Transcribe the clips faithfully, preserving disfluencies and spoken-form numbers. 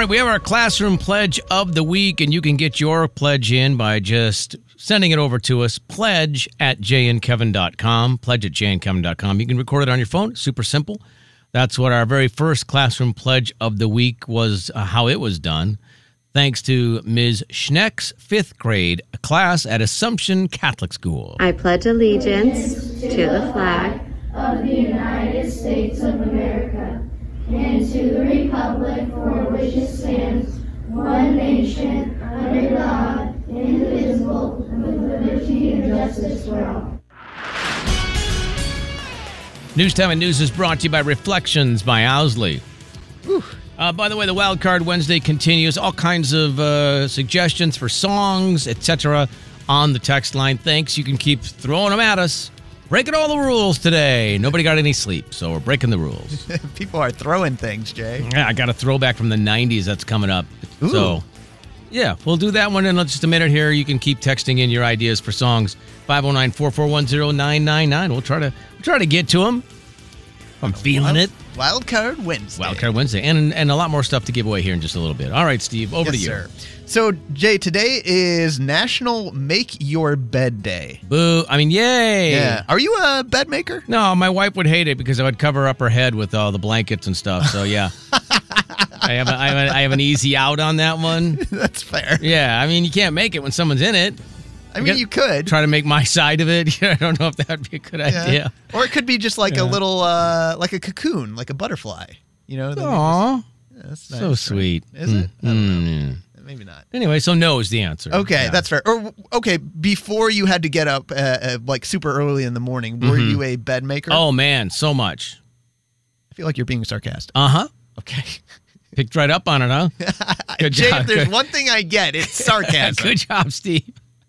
We have our classroom pledge of the week, and you can get your pledge in by just sending it over to us. Pledge at jay and kevin dot com. Pledge at jay and kevin dot com. You can record it on your phone. Super simple. That's what our very first classroom pledge of the week was, uh, how it was done. Thanks to Miz Schneck's fifth grade class at Assumption Catholic School. I pledge allegiance to the flag of the United States of America and to the republic for which it stands, one nation, under God, indivisible, with liberty and justice for all. News Time and News is brought to you by Reflections by Owsley. Uh, by the way, the Wild Card Wednesday continues. All kinds of uh, suggestions for songs, et cetera on the text line. Thanks. You can keep throwing them at us. Breaking all the rules today. Nobody got any sleep, so we're breaking the rules. People are throwing things, Jay. Yeah, I got a throwback from the nineties that's coming up. Ooh. So, yeah, we'll do that one in just a minute here. You can keep texting in your ideas for songs. five oh nine, four four one, oh nine nine nine. We'll try to we'll try to get to them. I'm feeling Wild, it. Wild Card Wednesday. Wild Card Wednesday. And, and a lot more stuff to give away here in just a little bit. All right, Steve, over yes, to you. Sir. So, Jay, today is National Make Your Bed Day. Boo. I mean, yay. Yeah. Are you a bed maker? No, my wife would hate it because I would cover up her head with all the blankets and stuff. So, yeah. I have a, I have a, I have an easy out on that one. That's fair. Yeah. I mean, you can't make it when someone's in it. I mean, you could. Try to make my side of it. I don't know if that would be a good Yeah. idea. Or it could be just like Yeah. a little, uh, like a cocoon, like a butterfly. You know? Then you Aw. just- yeah, that's nice, So right? sweet. Is Mm, it? I don't know. mm. Maybe not. Anyway, so no is the answer. Okay, Yeah. that's fair. Or okay, before you had to get up uh, uh, like super early in the morning, were Mhm. you a bed maker? Oh, man, so much. I feel like you're being sarcastic. Uh-huh. Okay. Picked right up on it, huh? Good Jay, job. if there's Good. one thing I get, it's sarcasm. Good job, Steve.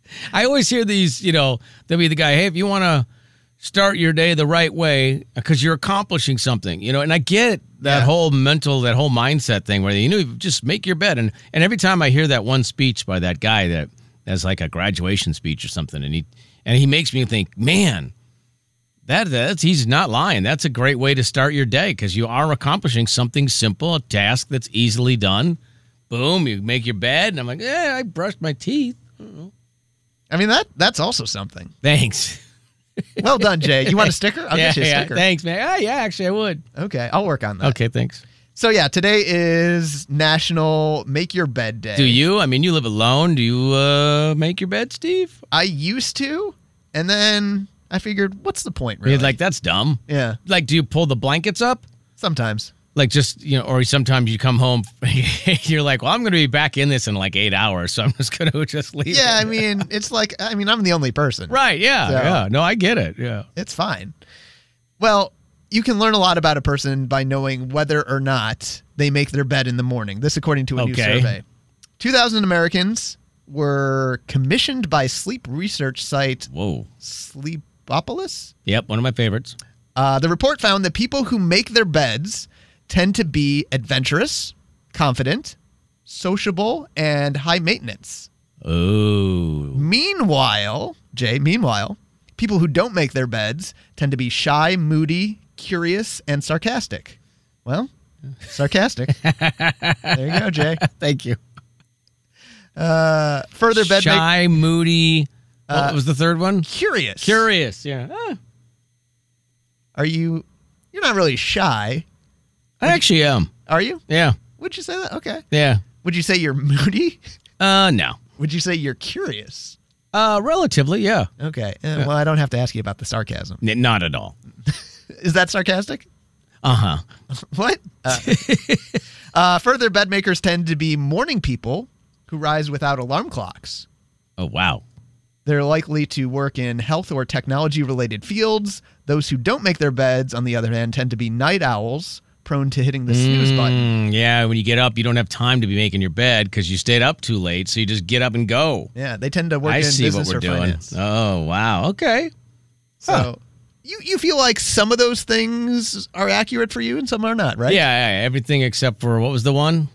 I always hear these, you know, there'll be the guy, hey, if you want to start your day the right way because you're accomplishing something, you know, and I get that Yeah. whole mental, that whole mindset thing where, you know, just make your bed. And, and every time I hear that one speech by that guy that that's like a graduation speech or something, and he and he makes me think, man, that that's he's not lying. That's a great way to start your day because you are accomplishing something simple, a task that's easily done. Boom, you make your bed, and I'm like, yeah, I brushed my teeth. I don't know. I mean, that that's also something. Thanks. Well done, Jay. You want a sticker? I'll yeah, get you a yeah, sticker. Thanks, man. Ah, yeah, actually, I would. Okay, I'll work on that. Okay, thanks. So, yeah, today is National Make Your Bed Day. Do you? I mean, you live alone. Do you uh, make your bed, Steve? I used to, and then I figured, what's the point, really? You're like, that's dumb. Yeah, Like, do you pull the blankets up? sometimes. Like, just, you know, or sometimes you come home, you're like, well, I'm going to be back in this in like eight hours, so I'm just going to just leave Yeah, it. I mean, it's like, I mean, I'm the only person. Right, yeah, So- yeah. No, I get it, yeah. It's fine. Well, you can learn a lot about a person by knowing whether or not they make their bed in the morning. This according to a new Okay. survey. two thousand Americans were commissioned by sleep research site Whoa. Sleepopolis. Yep, one of my favorites. Uh, the report found that people who make their beds tend to be adventurous, confident, sociable, and high maintenance. Oh. Meanwhile, Jay, meanwhile, people who don't make their beds tend to be shy, moody, curious, and sarcastic. Well, sarcastic. There you go, Jay. Thank you. Uh, further bed make- Shy, moody. What Uh, was the third one? curious. Curious, yeah. Ah, Are you? You're not really shy, I actually am. are you? Yeah, Would you say that? Okay. yeah. Would you say you're moody? Uh, no. Would you say you're curious? Uh, relatively, yeah. Okay. Uh, Well, I don't have to ask you about the sarcasm. N- not at all. Is that sarcastic? Uh-huh. What? Uh, uh, further, bed makers tend to be morning people who rise without alarm clocks. Oh, wow. They're likely to work in health or technology-related fields. Those who don't make their beds, on the other hand, tend to be night owls, prone to hitting the snooze button. Mm, yeah, when you get up, you don't have time to be making your bed because you stayed up too late, so you just get up and go. Yeah, they tend to work I in see what business we're or doing. finance. Oh, wow. Okay. So Huh. you, you feel like some of those things are accurate for you and some are not, right? Yeah, yeah, everything except for, what was the one?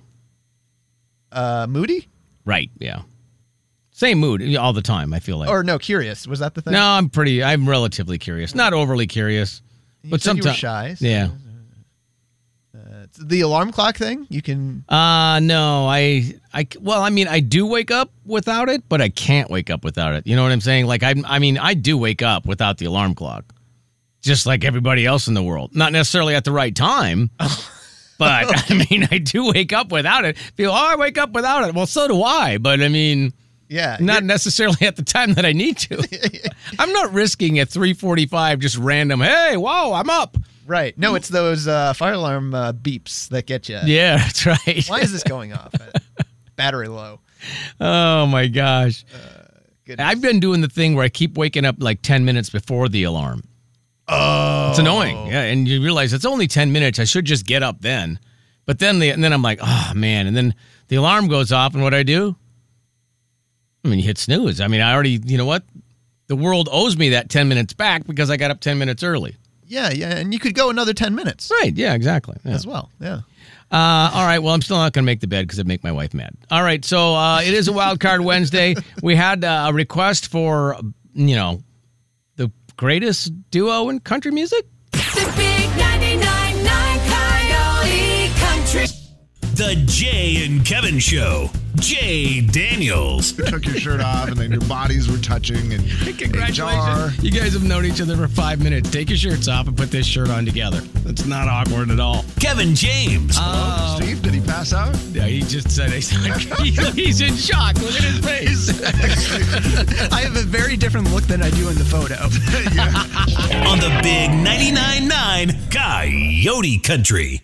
Uh, moody? Right, yeah. Same mood all the time, I feel like. Or no, curious. Was that the thing? No, I'm pretty, I'm relatively curious. Not overly curious. You but said you were sometimes. shy. so- Yeah. Uh, It's the alarm clock thing. You can. Uh, no, I, I, well, I mean, I do wake up without it, but I can't wake up without it. You know what I'm saying? Like, I, I mean, I do wake up without the alarm clock, just like everybody else in the world. Not necessarily at the right time, but I mean, I do wake up without it. Feel, oh, I wake up without it. Well, so do I, but I mean, Yeah. not necessarily at the time that I need to. I'm not risking at three forty-five just random, hey, whoa, I'm up. Right. No, it's those uh, fire alarm uh, beeps that get you. Yeah, that's right. Why is this going off? Battery low. Oh, my gosh. Goodness. I've been doing the thing where I keep waking up like ten minutes before the alarm. Oh. It's annoying. Yeah, and you realize it's only ten minutes. I should just get up then. But then the, and then I'm like, oh, man. And then the alarm goes off, and what I do? I mean, you hit snooze. I mean, I already, you know what? The world owes me that ten minutes back because I got up ten minutes early. Yeah, yeah. And you could go another ten minutes Right. Yeah, exactly. Yeah. as well. Yeah. Uh, all right. Well, I'm still not going to make the bed because it'd make my wife mad. All right. So uh, it is a Wild Card Wednesday. We had uh, a request for, you know, the greatest duo in country music. The big ninety-nine point nine Coyote Country. The Jay and Kevin Show. Jay Daniels. You took your shirt off and then your bodies were touching and a jar. You guys have known each other for five minutes. Take your shirts off and put this shirt on together. It's not awkward at all. Kevin James. Oh, Steve, did he pass out? Yeah, he just said he's, he's in shock. Look at his face. I have a very different look than I do in the photo. On the big ninety-nine point nine Coyote Country.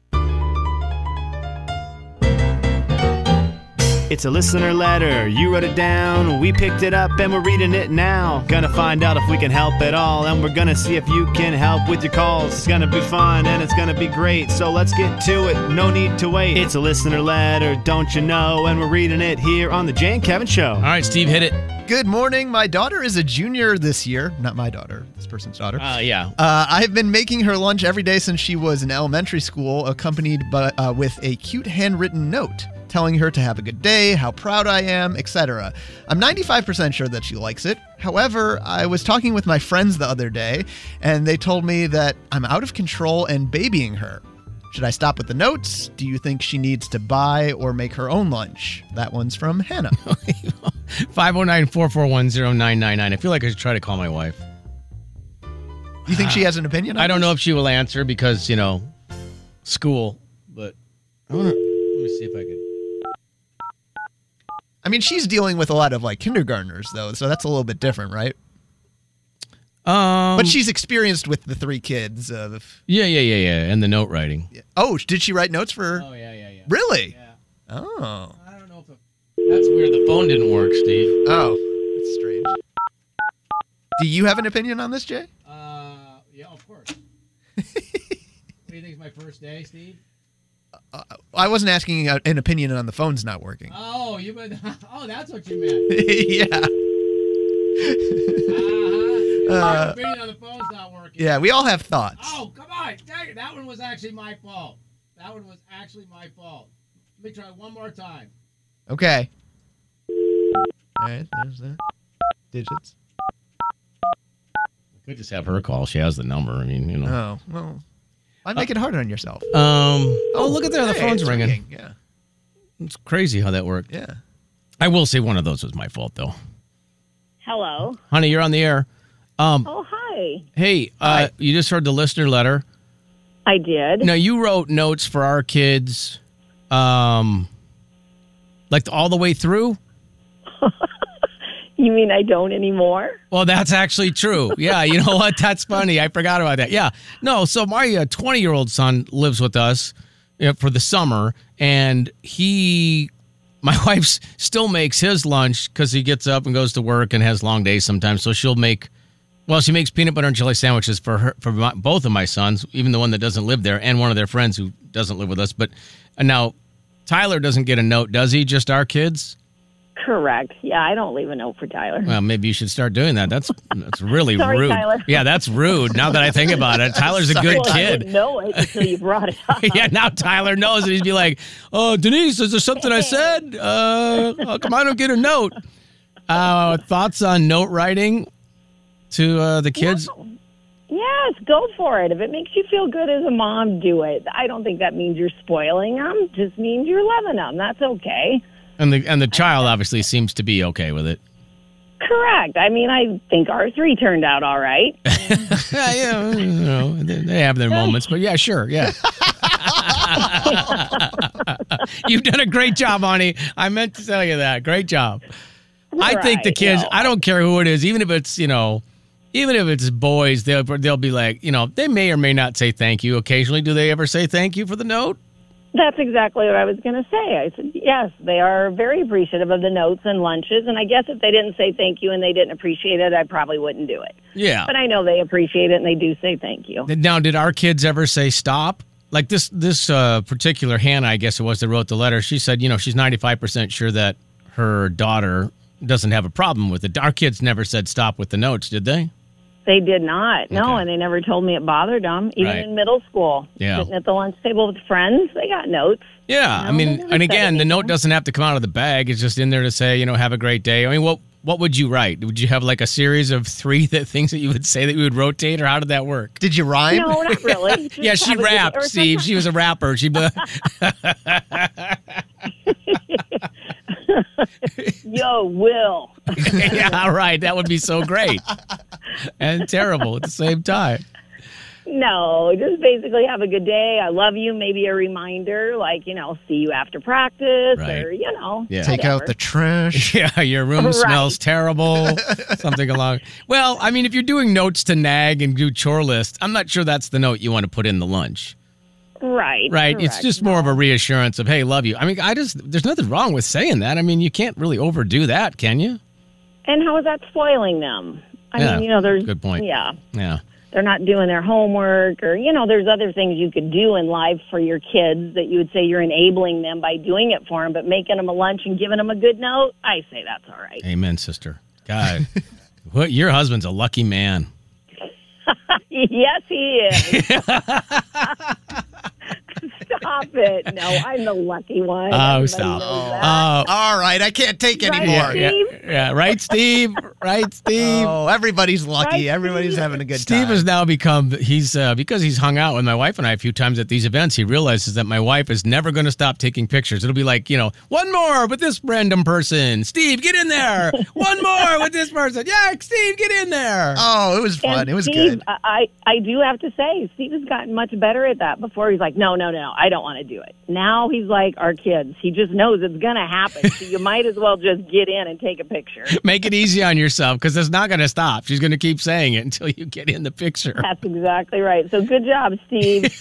It's a listener letter. You wrote it down. We picked it up and we're reading it now. Gonna find out if we can help at all. And we're gonna see if you can help with your calls. It's gonna be fun and it's gonna be great. So let's get to it. No need to wait. It's a listener letter, don't you know? And we're reading it here on the Jay and Kevin Show. All right, Steve, hit it. Good morning. My daughter is a junior this year. Not my daughter, this person's daughter. Uh, yeah. Uh, I've been making her lunch every day since she was in elementary school, accompanied by, uh, with a cute handwritten note telling her to have a good day, how proud I am, et cetera. I'm ninety-five percent sure that she likes it. However, I was talking with my friends the other day, and they told me that I'm out of control and babying her. Should I stop with the notes? Do you think she needs to buy or make her own lunch? That one's from Hannah. five oh nine, four four one, oh nine nine nine. I feel like I should try to call my wife. You think she has an opinion on I don't this? know if she will answer because, you know, school, but I want to, let me see if I can. I mean, she's dealing with a lot of like kindergartners though, so that's a little bit different, right? Um, But she's experienced with the three kids of. yeah, yeah, yeah, yeah, and the note writing. Oh, did she write notes for? Oh, yeah, yeah, yeah. Really? Yeah. Oh. I don't know if it, that's weird. The phone didn't work, Steve. Oh, that's strange. Do you have an opinion on this, Jay? Uh, yeah, of course. What do you think is my first day, Steve? Uh, I wasn't asking uh, an opinion on the phone's not working. Oh, you meant, oh, that's what you meant. Yeah. Uh-huh. Uh, Your opinion on the phone's not working. Yeah, we all have thoughts. Oh, come on. Dang it, that one was actually my fault. That one was actually my fault. Let me try one more time. Okay. All right, there's the digits. Could just have her call. She has the number. I mean, you know. Oh, well, why make it harder on yourself? Um. Oh, look at there. The Hey, phone's it's ringing. Yeah, It's crazy how that worked. yeah. I will say one of those was my fault, though. Hello. Honey, you're on the air. Um. Oh, hi. Hey, uh, Hi. you just heard the listener letter. I did. Now, you wrote notes for our kids, um, like all the way through? You mean I don't anymore? Well, that's actually true. Yeah, you know what? That's funny. I forgot about that. Yeah. No, so my uh, twenty-year-old son lives with us you know, for the summer, and he, my wife still makes his lunch because he gets up and goes to work and has long days sometimes. So she'll make, well, she makes peanut butter and jelly sandwiches for her, for my, both of my sons, even the one that doesn't live there, and one of their friends who doesn't live with us. But uh, now Tyler doesn't get a note, does he? Just our kids? Correct. Yeah, I don't leave a note for Tyler. Well, maybe you should start doing that. That's that's really Sorry, rude. Tyler. Yeah, that's rude. Now that I think about it, Tyler's a good Well, I kid. didn't know it until you brought it up. Yeah, now Tyler knows, and he'd be like, "Oh, Denise, is there something I said? Uh, oh, come on, don't get a note." Uh, thoughts on note writing to uh, the kids? No. Yes, go for it. If it makes you feel good as a mom, do it. I don't think that means you're spoiling them. It just means you're loving them. That's okay. And the and the child obviously seems to be okay with it. Correct. I mean, I think our three turned out all right. yeah, yeah, you know, they they have their moments, but yeah, sure, yeah. You've done a great job, honey. I meant to tell you that. Great job. I think the Right, kids, no. I don't care who it is, even if it's, you know, even if it's boys, they'll, they'll be like, you know, they may or may not say thank you occasionally. Do they ever say thank you for the note? That's exactly what I was going to say. I said, yes, they are very appreciative of the notes and lunches. And I guess if they didn't say thank you and they didn't appreciate it, I probably wouldn't do it. Yeah. But I know they appreciate it and they do say thank you. Now, did our kids ever say stop? Like this this uh, particular Hannah, I guess it was that wrote the letter. She said, you know, she's ninety-five percent sure that her daughter doesn't have a problem with it. Our kids never said stop with the notes, did they? They did not. No, Okay. and they never told me it bothered them. Even Right. in middle school, Yeah. sitting at the lunch table with friends, they got notes. Yeah, No, I mean, they never and said again, the anything. note doesn't have to come out of the bag. It's just in there to say, you know, have a great day. I mean, what what would you write? Would you have like a series of three that things that you would say that you would rotate, or how did that work? Did you rhyme? No, not really. Just Yeah, she have a good- rapped, or Steve. She was a rapper. She. Yo, Will. Yeah, right. That would be so great and terrible at the same time. No, just basically have a good day. I love you. Maybe a reminder, like, you know, see you after practice Right. or, you know. Yeah. Take out whatever. the trash. Yeah, your room Right. smells terrible. Something along. Well, I mean, if you're doing notes to nag and do chore lists, I'm not sure that's the note you want to put in the lunch. Right. Right. It's correct. just more of a reassurance of, hey, love you. I mean, I just, there's nothing wrong with saying that. I mean, you can't really overdo that, can you? And how is that spoiling them? I Yeah, mean, you know, there's. good point. Yeah. Yeah. They're not doing their homework or, you know, there's other things you could do in life for your kids that you would say you're enabling them by doing it for them, but making them a lunch and giving them a good note, I say that's all right. Amen, sister. God, what, your husband's a lucky man. Yes, he is. Stop it. No, I'm the lucky one. Oh, Everybody stop. knows that. Oh, All right, I can't take Right, anymore. yeah, Steve? yeah, right, Steve? Right, Steve? Oh, everybody's lucky. Right, Everybody's Steve? having a good Steve time. has now become, he's, uh, because he's hung out with my wife and I a few times at these events, he realizes that my wife is never going to stop taking pictures. It'll be like, you know, one more with this random person. Steve, get in there. One more with this person. Yeah, Steve, get in there. Oh, it was fun. And It was Steve, good. I, I do have to say, Steve has gotten much better at that. Before he's like, no, no, no, I don't want to do it. Now he's like our kids. He just knows it's going to happen. So you might as well just get in and take a picture. Make it easy on yourself because it's not going to stop. She's going to keep saying it until you get in the picture. That's exactly right. So good job, Steve.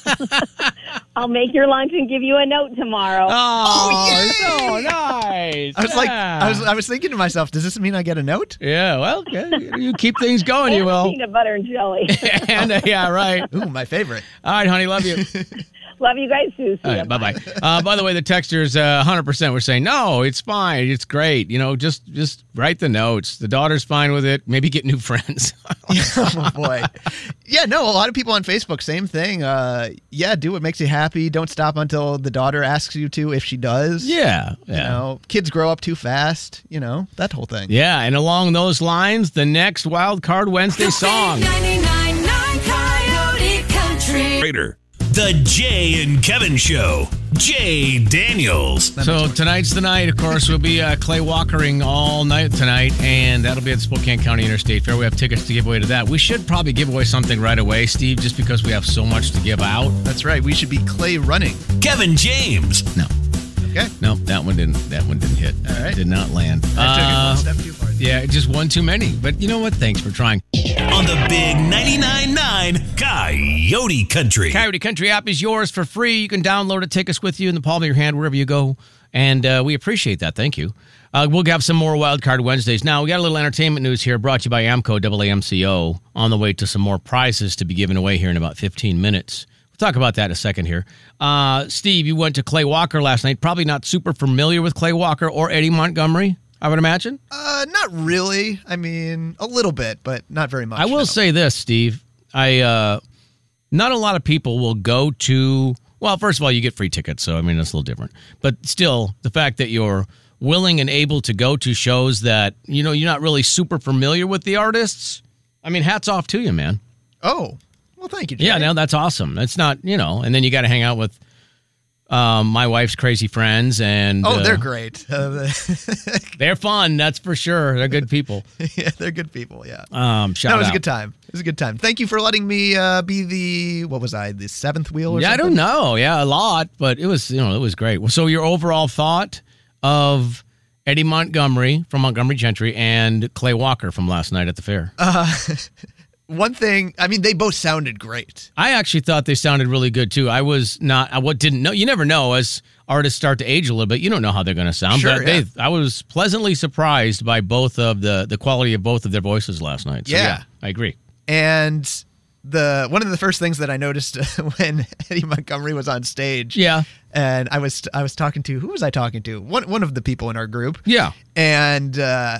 I'll make your lunch and give you a note tomorrow. Oh, so nice. I was like, Yeah. I was, I was thinking to myself, does this mean I get a note? Yeah, well, yeah, you keep things going, you And will. peanut butter and jelly. And uh, yeah, right. Ooh, my favorite. All right, honey, love you. Love you guys too. See All ya. right, bye bye. Uh, by the way, the texters, uh, one hundred percent were saying, no, it's fine. It's great. You know, just just write the notes. The daughter's fine with it. Maybe get new friends. Oh boy. Yeah, no, a lot of people on Facebook, same thing. Uh, yeah, do what makes you happy. Don't stop until the daughter asks you to, if she does. yeah. You Yeah. know, kids grow up too fast, you know, that whole thing. Yeah, and along those lines, the next Wild Card Wednesday song. ninety-nine point nine Coyote Country. Raider. The Jay and Kevin Show. Jay Daniels. So tonight's the night. Of course, we'll be uh, Clay Walkering all night tonight, and that'll be at Spokane County Interstate Fair. We have tickets to give away to that. We should probably give away something right away, Steve, just because we have so much to give out. That's right. We should be Clay running. Kevin James. No, Okay. no, that one didn't. That one didn't hit. All right. Did not land. I took it Uh, one step too far. yeah, just one too many. But you know what? Thanks for trying. On the big ninety-nine point nine Coyote Country. Coyote Country app is yours for free. You can download it, take us with you in the palm of your hand wherever you go, and uh, we appreciate that. Thank you. Uh, we'll have some more Wild Card Wednesdays. Now, we got a little entertainment news here brought to you by AMCO, A A M C O, on the way to some more prizes to be given away here in about fifteen minutes. We'll talk about that in a second here. Uh, Steve, you went to Clay Walker last night. Probably not super familiar with Clay Walker or Eddie Montgomery, I would imagine. Uh, not really. I mean, a little bit, but not very much. I will no. say this, Steve. I uh, not a lot of people will go to. Well, first of all, you get free tickets, so I mean that's a little different. But still, the fact that you're willing and able to go to shows that you know you're not really super familiar with the artists. I mean, hats off to you, man. Oh, well, thank you, Jay. Yeah, no, that's awesome. That's not, you know, and then you got to hang out with um, my wife's crazy friends. and Oh, uh, they're great. Uh, They're fun, that's for sure. They're good people. yeah, they're good people, yeah. Um, shout no, it was out. a good time. It was a good time. Thank you for letting me uh, be the, what was I, the seventh wheel or Yeah, I something? don't know. Yeah, a lot, but it was, you know, it was great. So your overall thought of Eddie Montgomery from Montgomery Gentry and Clay Walker from last night at the fair? Uh, one thing, I mean, they both sounded great. I actually thought they sounded really good too. I was not, I what didn't know. You never know as artists start to age a little bit. You don't know how they're going to sound. Sure, but yeah. they, I was pleasantly surprised by both of the the quality of both of their voices last night. So, Yeah. yeah, I agree. And the one of the first things that I noticed when Eddie Montgomery was on stage, Yeah, and I was I was talking to, who was I talking to? One one of the people in our group. yeah. And uh,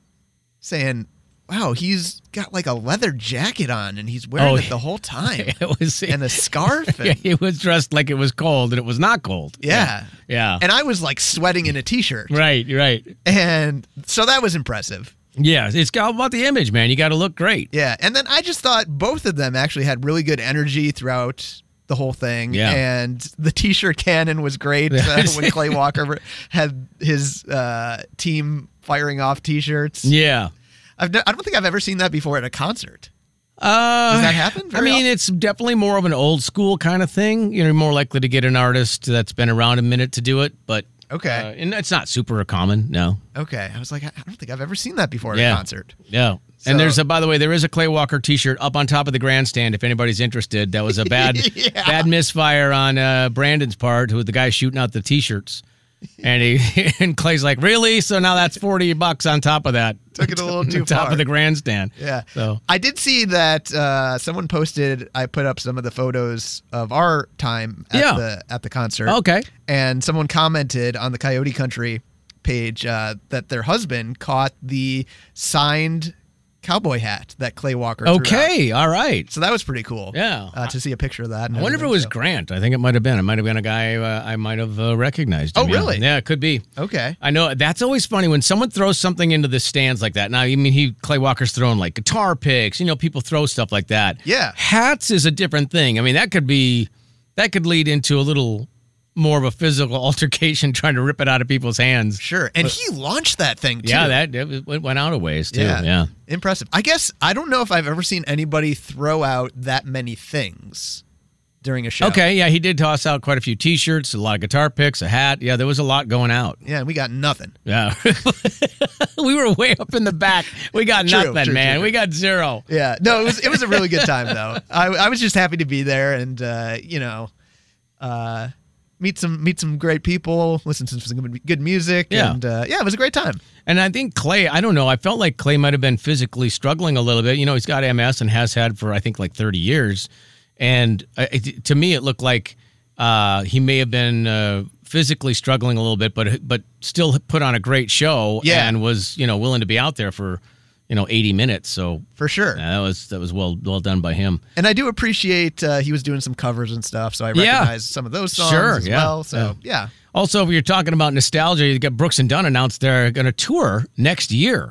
saying, wow, he's got like a leather jacket on and he's wearing Oh, it the whole time. It was And a scarf. Yeah, And, he was dressed like it was cold, and it was not cold. yeah. yeah. And I was like sweating in a t-shirt. Right, right. And so that was impressive. Yeah, it's all about the image, man. You got to look great. Yeah. And then I just thought both of them actually had really good energy throughout the whole thing. Yeah. And the t-shirt cannon was great uh, when Clay Walker had his uh, team firing off t-shirts. Yeah. I've ne- I don't think I've ever seen that before at a concert. Uh, Does that happen I very mean, often? it's definitely more of an old school kind of thing. You're more likely to get an artist that's been around a minute to do it, but Okay. uh, and it's not super common. No. Okay. I was like, I I don't think I've ever seen that before at Yeah. a concert. Yeah. So- And there's a, by the way, there is a Clay Walker T-shirt up on top of the grandstand. If anybody's interested, that was a bad, Yeah. bad misfire on uh, Brandon's part, who the guy shooting out the T-shirts, and he and Clay's like, really? So now that's forty bucks on top of that. Took it a little on too top far. of the grandstand. Yeah. So I did see that uh, someone posted, I put up some of the photos of our time at Yeah. the at the concert. okay. And someone commented on the Coyote Country page uh, that their husband caught the signed cowboy hat that Clay Walker threw out. Okay. All right. So that was pretty cool. Yeah. Uh, to see a picture of that. and I wonder if it everything, was so- Grant. I think it might have been. It might have been a guy uh, I might have uh, recognized. Him. Oh, yeah. really? Yeah, it could be. Okay. I know that's always funny when someone throws something into the stands like that. Now, I mean, he Clay Walker's throwing like guitar picks. You know, people throw stuff like that. Yeah. Hats is a different thing. I mean, that could be that could lead into a little more of a physical altercation trying to rip it out of people's hands. Sure. And he launched that thing, too. Yeah, that it went out a ways too. Yeah. Impressive. I guess I don't know if I've ever seen anybody throw out that many things during a show. Okay. Yeah, he did toss out quite a few T-shirts, a lot of guitar picks, a hat. Yeah, there was a lot going out. Yeah, we got nothing. Yeah. We were way up in the back. We got True, nothing, true, man. true, We got zero. Yeah. No, it was it was a really good time though. I I was just happy to be there and uh, you know, uh meet some meet some great people, listen to some good, good music Yeah. and uh, yeah, it was a great time. And I think Clay, I don't know, I felt like Clay might have been physically struggling a little bit. You know, he's got M S and has had for, I think, like thirty years. And uh, it, to me, it looked like uh, he may have been uh, physically struggling a little bit, but but still put on a great show Yeah. and was, you know, willing to be out there for, you know, eighty minutes. So For sure. yeah, that was that was well well done by him. And I do appreciate uh, he was doing some covers and stuff, so I Yeah. recognize some of those songs Sure, as yeah. well. So yeah. Also, if you're talking about nostalgia, you got Brooks and Dunn announced they're going to tour next year.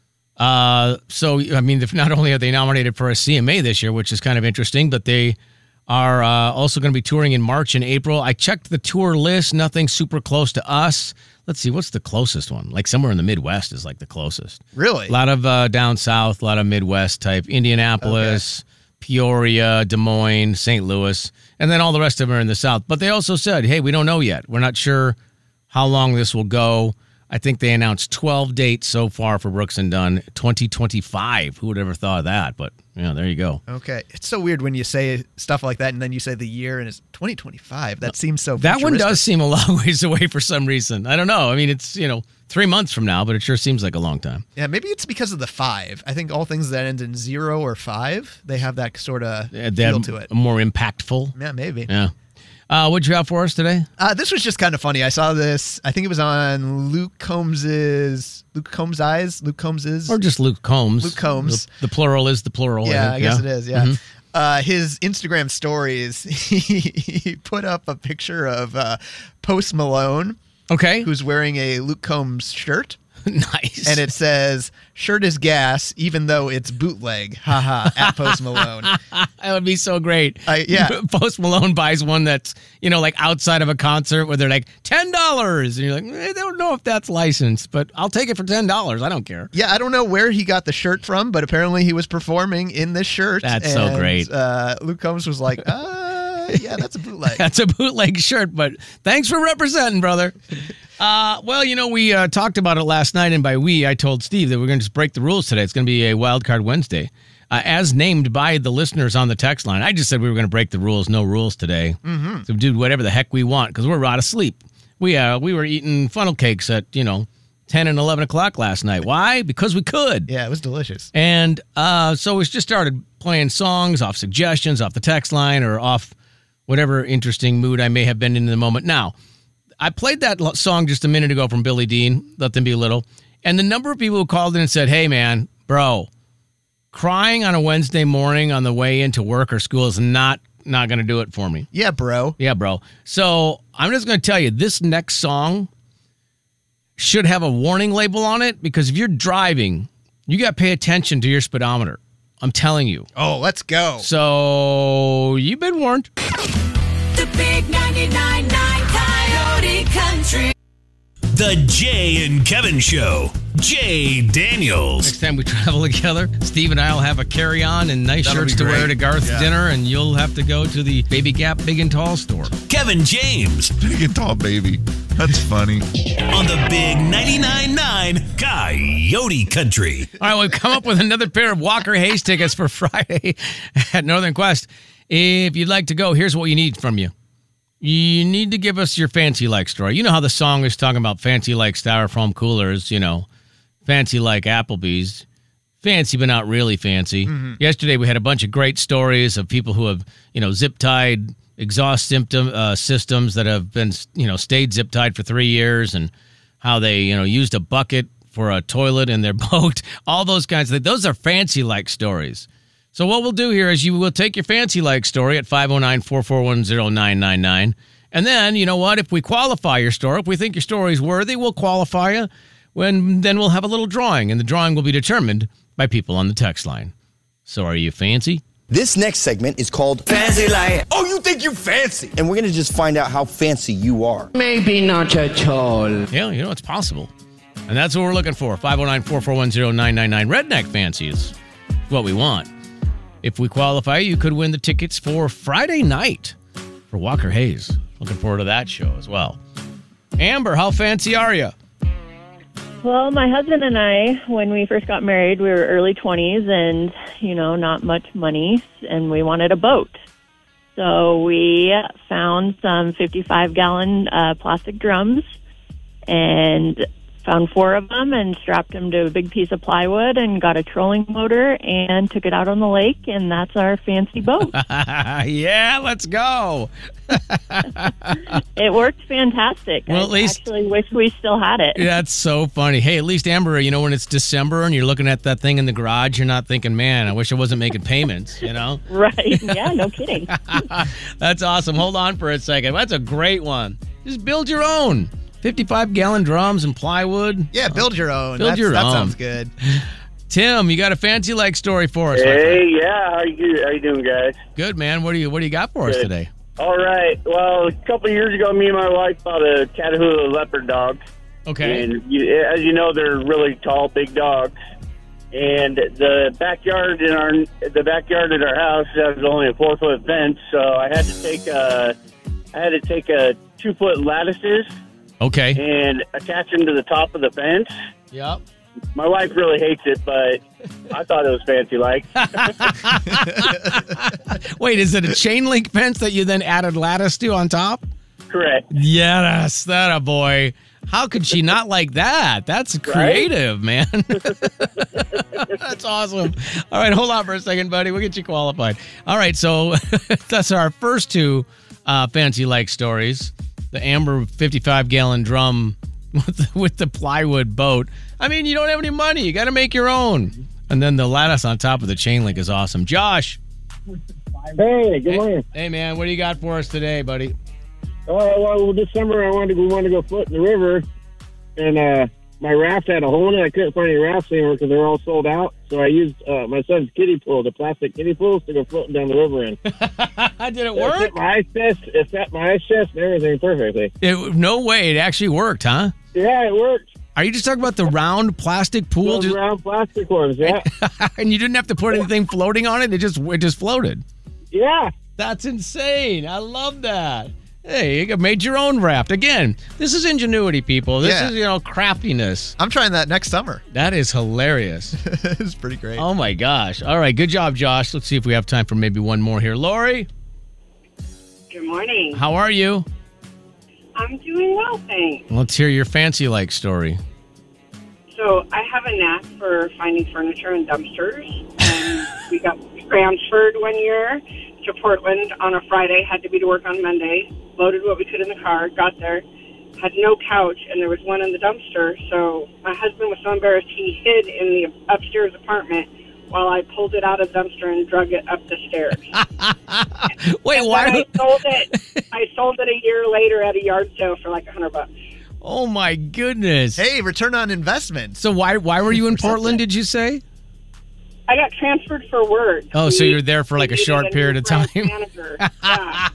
Uh, so, I mean, if not only are they nominated for a C M A this year, which is kind of interesting, but they are uh, also going to be touring in March and April. I checked the tour list, nothing super close to us. Let's see, what's the closest one? Like somewhere in the Midwest is like the closest. Really? A lot of uh, down south, a lot of Midwest type, Indianapolis, Peoria, Des Moines, Saint Louis, and then all the rest of them are in the south. But they also said, hey, we don't know yet. We're not sure how long this will go. I think they announced twelve dates so far for Brooks and Dunn, twenty twenty-five. Who would have ever thought of that? But, yeah, there you go. Okay. It's so weird when you say stuff like that and then you say the year and it's twenty twenty-five. That seems so That one futuristic. does seem a long ways away for some reason. I don't know. I mean, it's, you know, three months from now, but it sure seems like a long time. Yeah, maybe it's because of the five. I think all things that end in zero or five, they have that sort of They're feel to it. more impactful. Yeah, maybe. Yeah. Uh, what'd you have for us today? Uh, this was just kind of funny. I saw this. I think it was on Luke Combs's Luke Combs' eyes. Luke Combs's. Or just Luke Combs. Luke Combs. The, the plural is the plural. Yeah, I, think. guess it is. Yeah. Mhm. Uh, his Instagram stories. He, he put up a picture of uh, Post Malone, Okay. who's wearing a Luke Combs shirt. Nice. And it says, shirt is gas, even though it's bootleg. Haha, at Post Malone. That would be so great. I- yeah. Post Malone buys one that's, you know, like outside of a concert where they're like, ten dollars. And you're like, eh, I don't know if that's licensed, but I'll take it for ten dollars. I don't care. Yeah, I don't know where he got the shirt from, but apparently he was performing in this shirt. That's so and, great. Uh, Luke Combs was like, uh, yeah, that's a bootleg. That's a bootleg shirt, but thanks for representing, brother. Uh, well, you know, we uh, talked about it last night, and by we, I told Steve that we're going to just break the rules today. It's going to be a Wild Card Wednesday, uh, as named by the listeners on the text line. I just said we were going to break the rules, no rules today. Mm-hmm. So do whatever the heck we want because we're out of sleep. We uh, we were eating funnel cakes at, you know, ten and eleven o'clock last night. Why? Because we could. Yeah, it was delicious. And uh, so we just started playing songs off suggestions, off the text line, or off whatever interesting mood I may have been in the moment. Now, I played that lo- song just a minute ago from Billy Dean, Let Them Be Little, and the number of people who called in and said, hey, man, bro, crying on a Wednesday morning on the way into work or school is not not going to do it for me. Yeah, bro. Yeah, bro. So I'm just going to tell you, this next song should have a warning label on it because if you're driving, you got to pay attention to your speedometer. I'm telling you. Oh, let's go. So you've been warned. The big ninety-nine point nine Coyote Country. The Jay and Kevin Show. Jay Daniels. Next time we travel together, Steve and I will have a carry-on and nice That'll shirts be to wear great. to Garth's Yeah. dinner, and you'll have to go to the Baby Gap Big and Tall store. Kevin James. Big and tall, baby. That's funny. On the big ninety-nine point nine Coyote Country. All right, we've come up with another pair of Walker Hayes tickets for Friday at Northern Quest. If you'd like to go, here's what you need from you. You need to give us your fancy like story. You know how the song is talking about fancy like styrofoam coolers, you know, fancy like Applebee's. Fancy, but not really fancy. Mm-hmm. Yesterday, we had a bunch of great stories of people who have, you know, zip-tied exhaust symptom uh, systems that have been, you know, stayed zip-tied for three years and how they, you know, used a bucket for a toilet in their boat. All those kinds of things. Those are fancy-like stories. So what we'll do here is you will take your fancy-like story at five oh nine, four four one, oh nine nine nine. And then, you know what, if we qualify your story, if we think your story is worthy, we'll qualify you. When, then we'll have a little drawing, and the drawing will be determined by people on the text line. So are you fancy? This next segment is called Fancy Like. Oh, you think you fancy? And we're going to just find out how fancy you are. Maybe not at all. Yeah, you know, it's possible. And that's what we're looking for. five oh nine, four four one, oh nine nine nine. Redneck fancy is what we want. If we qualify, you could win the tickets for Friday night for Walker Hayes. Looking forward to that show as well. Amber, how fancy are you? Well, my husband and I, when we first got married, we were early twenties and, you know, not much money, and we wanted a boat. So we found some fifty-five gallon uh, plastic drums and found four of them and strapped them to a big piece of plywood and got a trolling motor and took it out on the lake, and that's our fancy boat. Yeah, let's go. It worked fantastic. Well, I at least- actually wish we still had it. That's so funny. Hey, at least, Amber, you know, when it's December and you're looking at that thing in the garage, you're not thinking, man, I wish I wasn't making payments, you know? Right. Yeah, no kidding. That's awesome. Hold on for a second. That's a great one. Just build your own. fifty-five gallon drums and plywood. Yeah, build your own. Build That's, your that own. sounds good. Tim, you got a fancy like story for us? my Hey, friend? yeah, how you how you doing, guys? Good, man. What do you What do you got for us Good. today? All right. Well, a couple of years ago, me and my wife bought a Catahoula leopard dog. Okay. And you, as you know, they're really tall, big dogs. And the backyard in our the backyard at our house has only a four foot fence, so I had to take a I had to take a two foot lattices Okay. and attach them to the top of the fence. Yep. My wife really hates it, but I thought it was fancy like. Wait, is it a chain link fence that you then added lattice to on top? Correct. Yes, that a boy. How could she not like that? That's creative, man. That's awesome. All right, hold on for a second, buddy. We'll get you qualified. All right, so that's our first two uh, fancy like stories. The Amber fifty-five gallon drum with the, with the plywood boat. I mean, you don't have any money. You got to make your own. And then the lattice on top of the chain link is awesome. Josh. Hey, good morning. Hey, hey, man, what do you got for us today, buddy? Oh, well, this summer I wanted to, we wanted to go float in the river, and uh, my raft had a hole in it. I couldn't find any rafts anymore because they're all sold out. So I used uh, my son's kiddie pool, the plastic kiddie pools, to go floating down the river in. Did it It work? fit my ice chest. It fit my ice chest and everything perfectly. It, no way. It actually worked, huh? Yeah, it worked. Are you just talking about the round plastic pool? Those Just- round plastic ones, yeah. and you didn't have to put anything floating on it? It just it just floated. Yeah. That's insane. I love that. Hey, you made your own raft. Again, this is ingenuity, people. This Yeah. is, you know, craftiness. I'm trying that next summer. That is hilarious. It's pretty great. Oh, my gosh. All right. Good job, Josh. Let's see if we have time for maybe one more here. Lori, Good morning. how are you? I'm doing well, thanks. Let's hear your fancy like story. So I have a knack for finding furniture in dumpsters, and we got transferred one year to Portland on a Friday, had to be to work on Monday, loaded what we could in the car, got there, had no couch, and there was one in the dumpster. So my husband was so embarrassed, he hid in the upstairs apartment while I pulled it out of the dumpster and drug it up the stairs. Wait, and why? when I sold it, I sold it a year later at a yard sale for like a hundred bucks. Oh, my goodness. Hey, return on investment. So why why were you in Portland, did you say? I got transferred for work. Oh, so We- you're there for like we a needed short new period of branch time. manager. Yeah.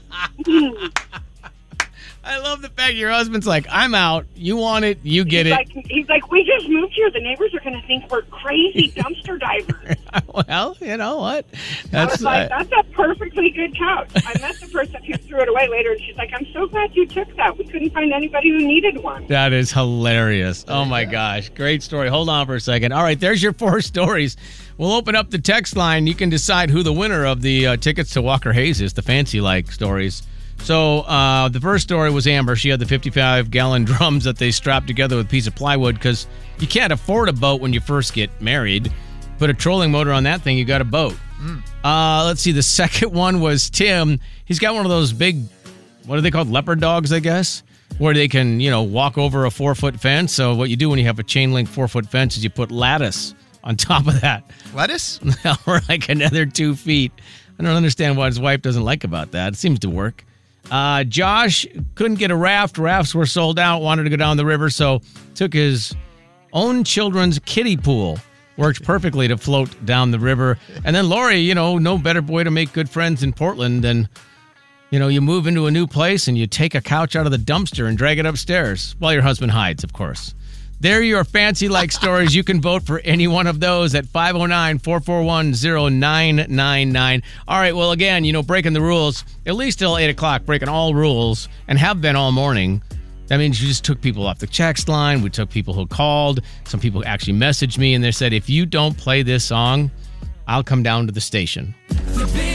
I love the fact your husband's like, I'm out. You want it, you get he's it. Like, he's like, we just moved here. The neighbors are going to think we're crazy dumpster divers. Well, you know what? I was That's like, uh, that's a perfectly good couch. I met the person who threw it away later, and she's like, I'm so glad you took that. We couldn't find anybody who needed one. that is hilarious. Oh my gosh. Great story. Hold on for a second. All right, there's your four stories. We'll open up the text line. You can decide who the winner of the uh, tickets to Walker Hayes is, the fancy like stories. So uh, the first story was Amber. She had the fifty-five gallon drums that they strapped together with a piece of plywood because you can't afford a boat when you first get married. Put a trolling motor on that thing, you got a boat. Mm. Uh, let's see. The second one was Tim. He's got one of those big, what are they called? Leopard dogs, I guess, where they can, you know, walk over a four foot fence. So what you do when you have a chain link four foot fence is you put lattice on top of that. Lettuce? Or like another two feet. I don't understand what his wife doesn't like about that. It seems to work. Uh, Josh couldn't get a raft. Rafts were sold out, wanted to go down the river, so took his own children's kiddie pool. Worked perfectly to float down the river. And then Lori, you know, no better way to make good friends in Portland than, you know, you move into a new place and you take a couch out of the dumpster and drag it upstairs while your husband hides, of course. There are your fancy like stories. You can vote for any one of those at five oh nine, four four one, oh nine nine nine. All right, well, again, you know, breaking the rules, at least till eight o'clock, breaking all rules, and have been all morning. That means you just took people off the text line. We took people who called. Some people actually messaged me, and they said, if you don't play this song, I'll come down to the station. The Big